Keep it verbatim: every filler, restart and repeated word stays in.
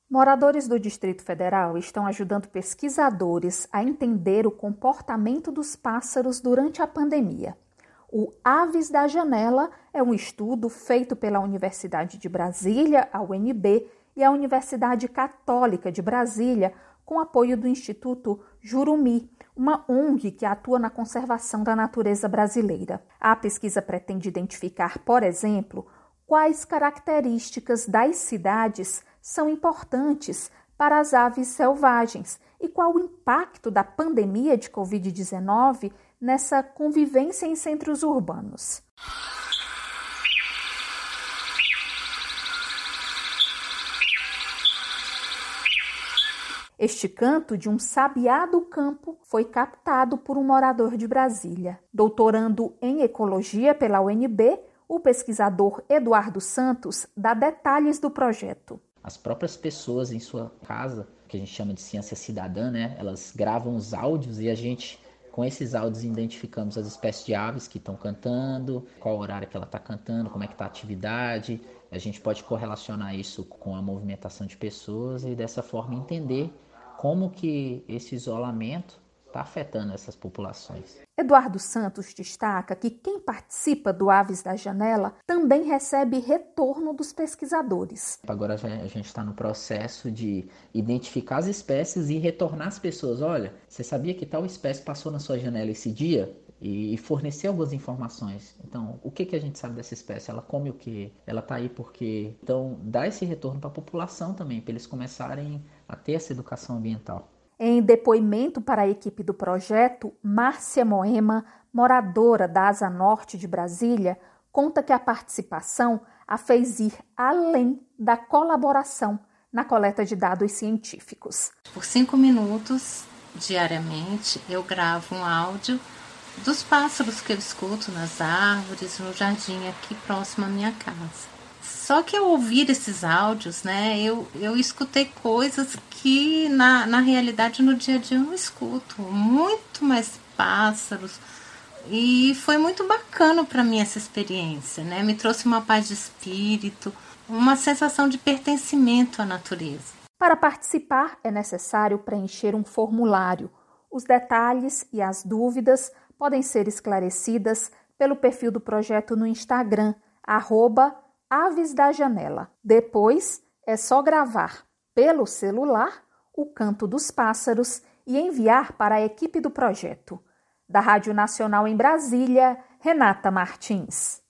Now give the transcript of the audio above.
Moradores do Distrito Federal estão ajudando pesquisadores a entender o comportamento dos pássaros durante a pandemia. O Aves da Janela é um estudo feito pela Universidade de Brasília, a U N B, e a Universidade Católica de Brasília, com apoio do Instituto Jurumi, uma O N G que atua na conservação da natureza brasileira. A pesquisa pretende identificar, por exemplo, quais características das cidades são importantes para as aves selvagens e qual o impacto da pandemia de covid dezenove nessa convivência em centros urbanos. Este canto de um sabiá do campo foi captado por um morador de Brasília. Doutorando em ecologia pela U N B, o pesquisador Eduardo Santos dá detalhes do projeto. As próprias pessoas em sua casa, que a gente chama de ciência cidadã, né? Elas gravam os áudios e a gente, com esses áudios, identificamos as espécies de aves que estão cantando, qual horário que ela está cantando, como é que está a atividade. A gente pode correlacionar isso com a movimentação de pessoas e dessa forma entender como que esse isolamento está afetando essas populações. Eduardo Santos destaca que quem participa do Aves da Janela também recebe retorno dos pesquisadores. Agora a gente está no processo de identificar as espécies e retornar as pessoas. Olha, você sabia que tal espécie passou na sua janela esse dia? E fornecer algumas informações. Então, o que, que a gente sabe dessa espécie? Ela come o quê? Ela está aí por quê? Então, dá esse retorno para a população também, para eles começarem a ter essa educação ambiental. Em depoimento para a equipe do projeto, Márcia Moema, moradora da Asa Norte de Brasília, conta que a participação a fez ir além da colaboração na coleta de dados científicos. Por cinco minutos, diariamente, eu gravo um áudio dos pássaros que eu escuto nas árvores, no jardim aqui próximo à minha casa. Só que ao ouvir esses áudios, né, eu, eu escutei coisas que na, na realidade no dia a dia eu não escuto. Muito mais pássaros. E foi muito bacana para mim essa experiência, né? Me trouxe uma paz de espírito, uma sensação de pertencimento à natureza. Para participar é necessário preencher um formulário. Os detalhes e as dúvidas podem ser esclarecidas pelo perfil do projeto no Instagram, arroba Aves da Janela. Depois, é só gravar pelo celular o canto dos pássaros e enviar para a equipe do projeto. Da Rádio Nacional em Brasília, Renata Martins.